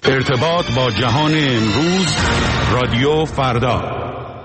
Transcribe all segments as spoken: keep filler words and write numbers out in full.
ارتباط با جهان امروز، رادیو فردا.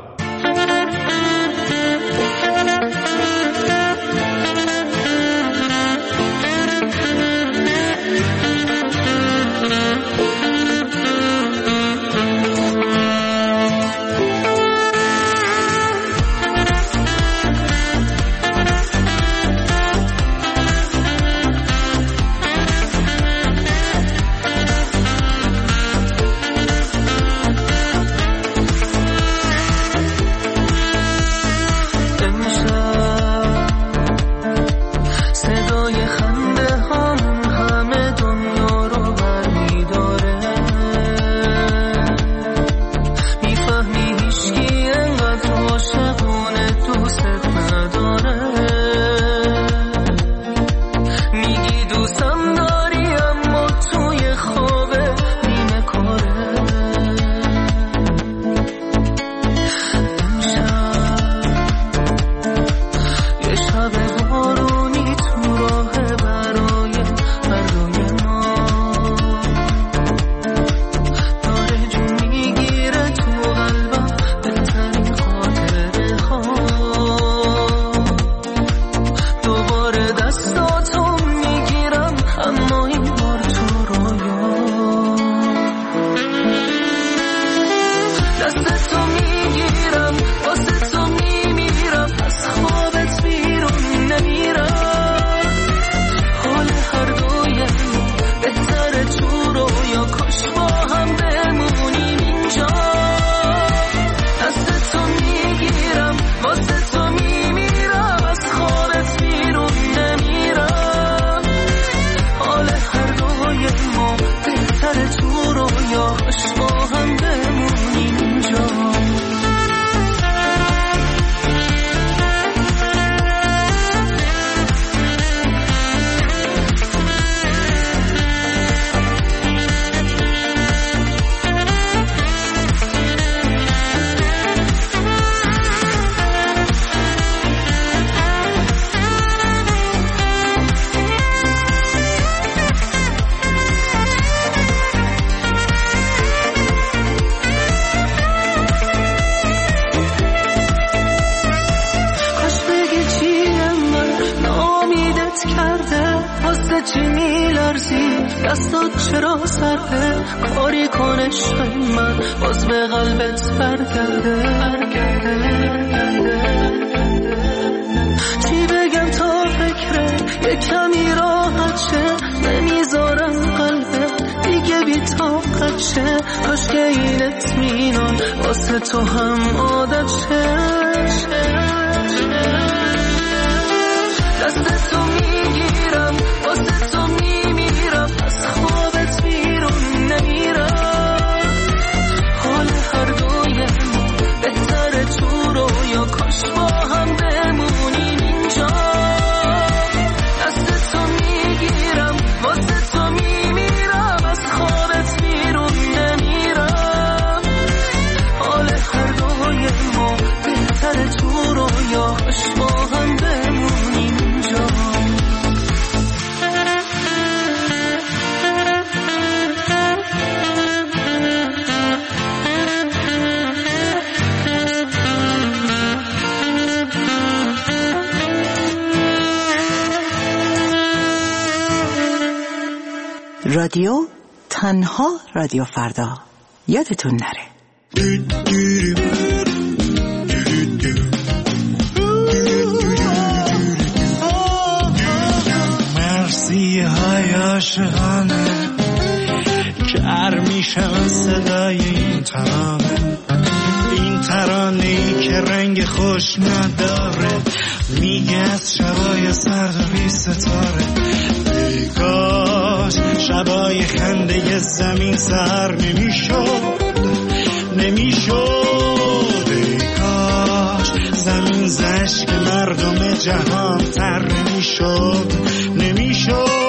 رادیو تنها رادیو فردا، یادتون نره. مرسی های عاشقانه کر میشن صدای این ترانه، این ترانه‌ای که رنگ خوش نداره، میگه از شبای سرد و بی ستاره. ای کاش شبای خنده زمین سر نمیشد نمیشد ای کاش زمین زشت که مردم جهان تر نمیشد نمیشد.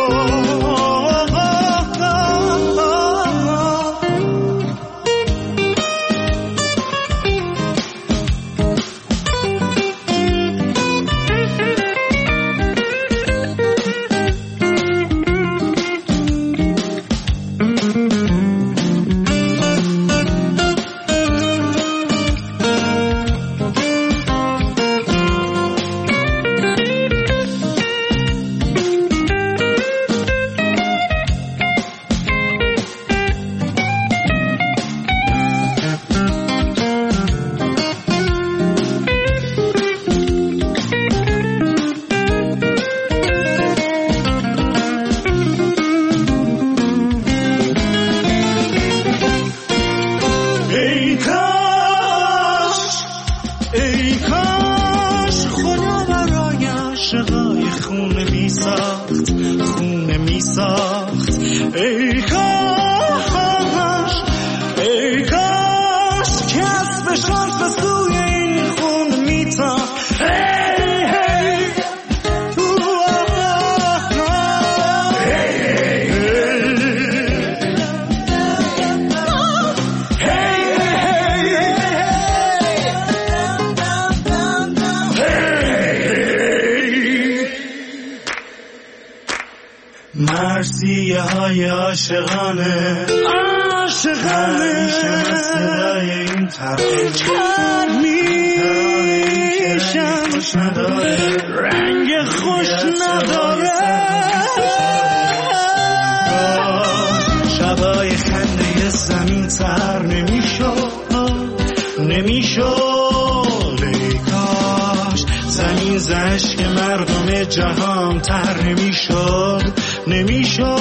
ای کاش ای کاش کس به شانس به سوی این خون میتافت. مرثیه های عاشقانه عاشقانه صدای این طرف چند میشم رنگ خوش نداره شبای خنده زمین تر نمیشد نمیشد ای کاش زمین زشک مردم جهان تر نمیشد نمیشد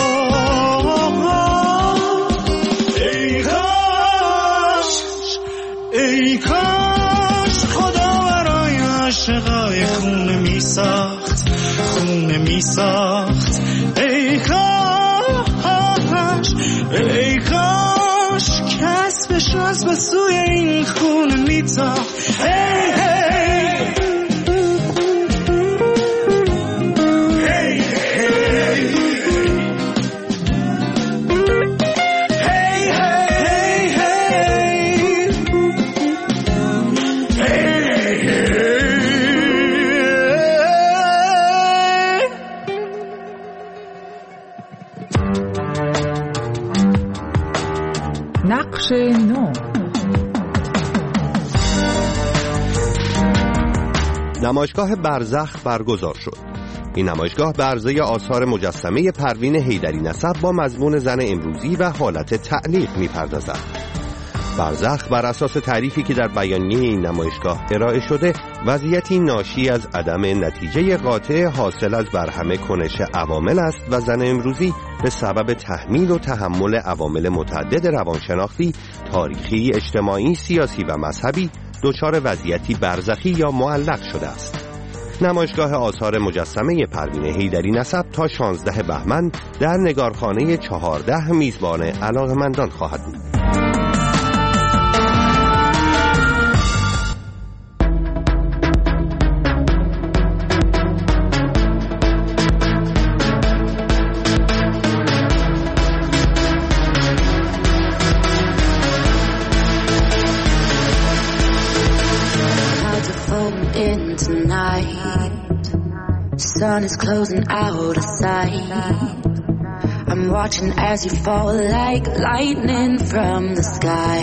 ای کاش ای کاش خدا برای عاشقای خون میساخت خون میساخت ای کاش ای کاش کس به شانس به سوی این خون میتاخت. ای نقش نو. نمایشگاه برزخ برگزار شد. این نمایشگاه به عرضه آثار مجسمه پروین حیدری نسب با مضمون زن امروزی و حالت تعلیق می‌پردازد. برزخ بر اساس تعریفی که در بیانیه این نمایشگاه ارائه شده، وضعیتی ناشی از عدم نتیجه قاطع حاصل از برهم کنش عوامل است و زن امروزی به سبب تحمیل و تحمل عوامل متعدد روانشناختی، تاریخی، اجتماعی، سیاسی و مذهبی دچار وضعیتی برزخی یا معلق شده است. نمایشگاه آثار مجسمه پروین حیدری نسب تا شانزده بهمن در نگارخانه چهارده میزبان علاقه‌مندان خواهد بود. Sun is closing out of sight. I'm watching as you fall like lightning from the sky.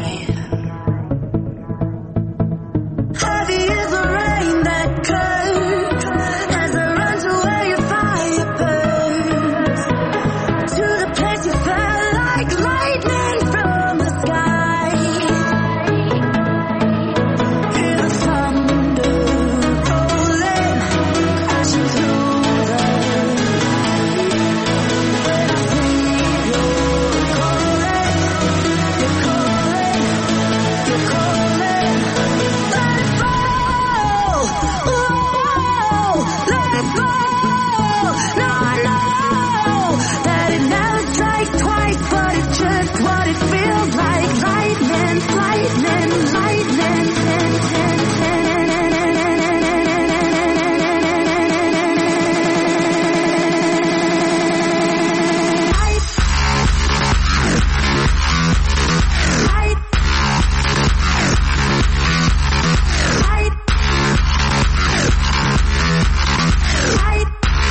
Heavy is the rain that curves as I run to where your fire burns, to the place you fell like lightning from the sky. Hear the thunder rolling, crashing through the night. When I sleep, you're calling, you're calling, you're calling. Let it fall, oh, let it fall. Now I know that it never strikes twice, but it's just what it feels like. Lightning, lightning, lightning, tin, tin, tin. Light, light, light, light.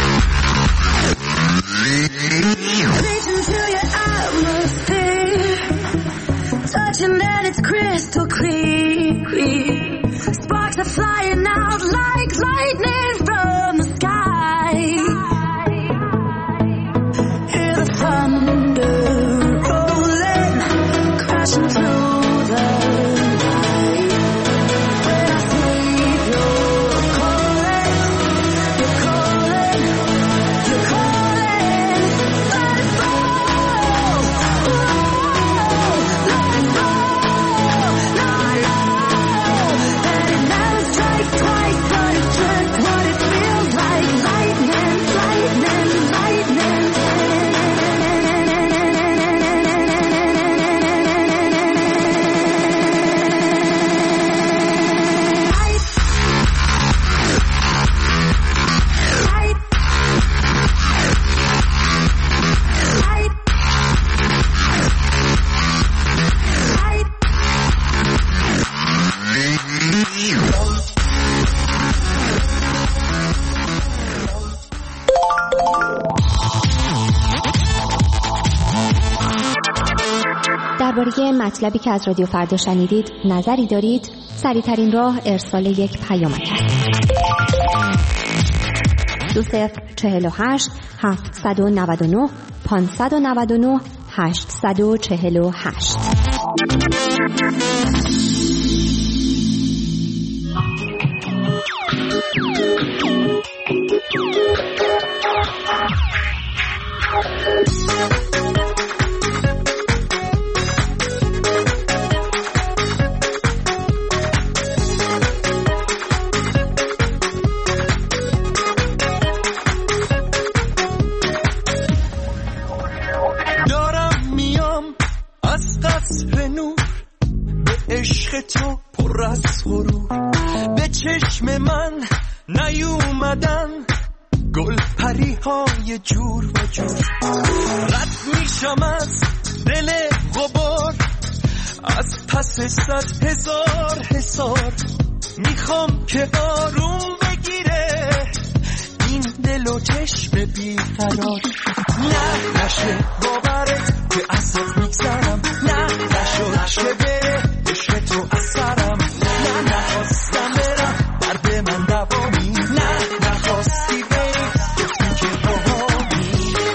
Reaching through your atmosphere, touching and it's crystal clear. Sparks are flying out like lightning from the sky. Hear the thunder rolling, crashing through the night. When I sleep, you're calling, you're calling, you're calling. Let it fall, oh, let it fall. Now I درباره مطلبی که از رادیو فردا شنیدید نظری دارید؟ سریع‌ترین راه ارسال یک پیامک است. دو صفر چهل و هشت هفتصد و نود و نه پانصد و نود و نه هشتصد و چهل و هشت. تو پر از غرور به چشم من نیومدن گل پری های جور و جور رد میشم از دل غبار از پس صد هزار حصار میخوام که آروم بگیره این دل و چشم بیقرار نه نشه باورت که اصلا میگذرم نه نشو نشه بره عشق تو اثرم نه نخواستم برم درد من دوامی نه نخواستی بری گفتی که باهامی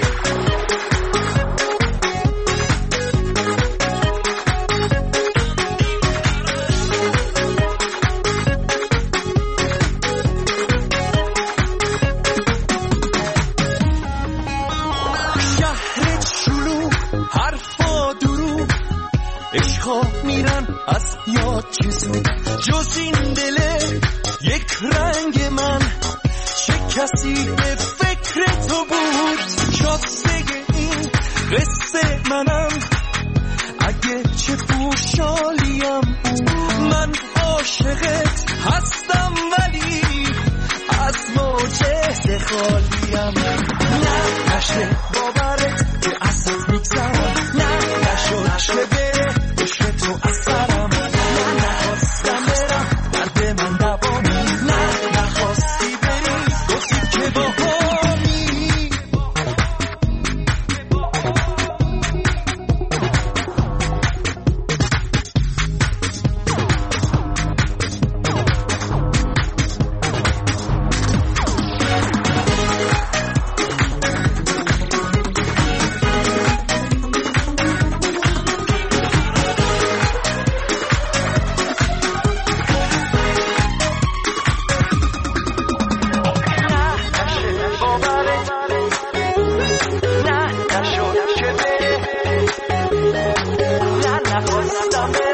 شهرت شلوغ حرفا دروغ عشقا میرن از یاد چیزو جز این دله یک رنگ من چه کسی به فکر تو بود شازده این قصه منم اگه چه خوشحالیم من عاشقت هستم ولی از موجه خالیم نه نشه باورت که اصلا میگذرم نه نشو نشه بره عشق تو اثرم نه نخواستم برم درد من دوامی نه نخواستی بری گفتی که باهامی نه نشو نشه بره نه نخواستم بره